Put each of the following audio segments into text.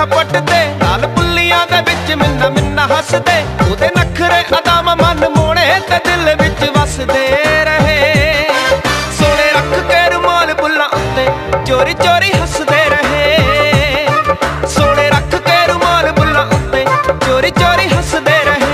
पटदे लाल पुल्लियां दे विच मिन्ना मिन्ना हसदे ओदे नखरे अदाम मन मोणे ते दिल विच वसदे रहे सोने रख के रुमाल बुल्लां उत्ते चोरी चोरी हसदे रहे सोने रख के रुमाल बुल्लां उत्ते चोरी चोरी हसदे रहे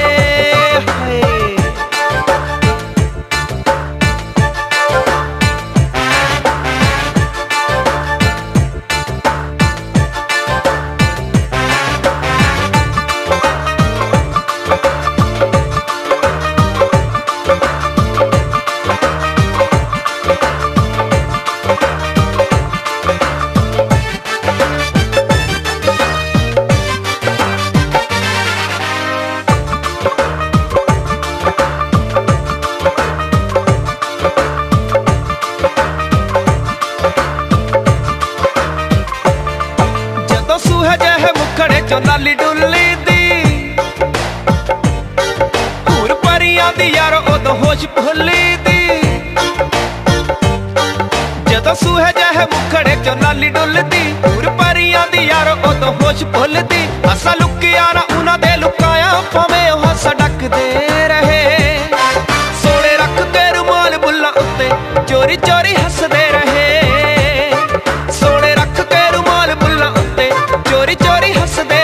लाली डुल्ली दी हूर परियां दी यारो उदों होश भुल्ली दी जदों सूहे जहे मुखड़े चो लाली डुल्लदी हूर परियां दी यारो उदों होश भुल्लदी असा लुकिया ना उन्हां दे लुकाया भावें ओह हस डकदे रहे सोने रख के रुमाल बुल्लां उत्ते चोरी चोरी हसदे रहे सोने रख के रुमाल बुल्लां उत्ते चोरी चोरी हसदे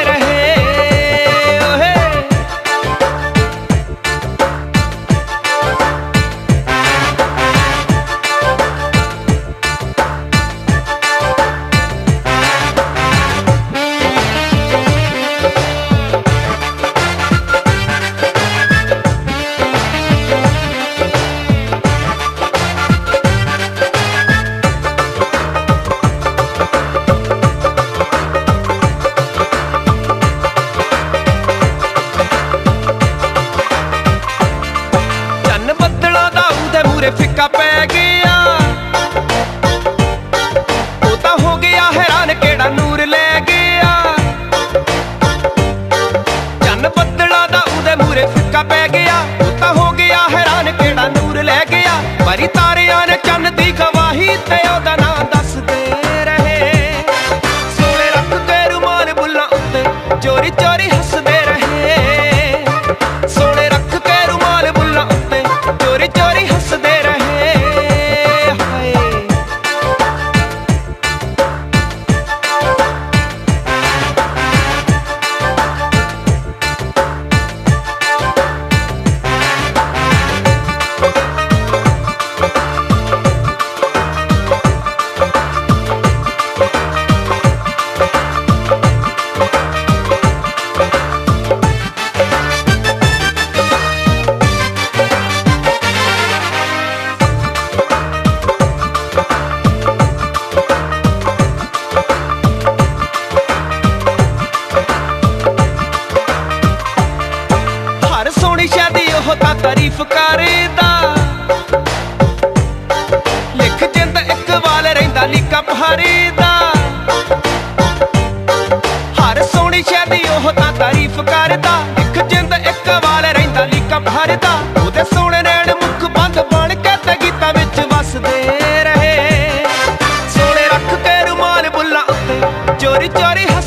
फिक्का पै गया वो तो हो गया हैरान केड़ा नूर ले गया चन्न बदला दा उदे मूरे फिक्का पै गया वो तो हो गया हैरान केड़ा नूर ले गया परी तारियां ने चन्न दी गवाही ते ओदा नां दसदे रहे सोने रख के रुमाल बुल्लां उत्ते चोरी चोरी हसदे रहे सोने रख के रुमाल बुल्लां उत्ते चोरी चोरी हसदे तारीफ करदा लिख जिंद इक वाल रहिंदा लीका भरदा हर सोहनी शादी ओह तां तारीफ करदा लिख जिंद इक वाल रहिंदा लीका भरदा ओहदे सोहणे नैण मुख बंद बन के ते गीतां विच वसदे रहे सोहणे रख के रुमाल बुल्लां उत्ते चोरी चोरी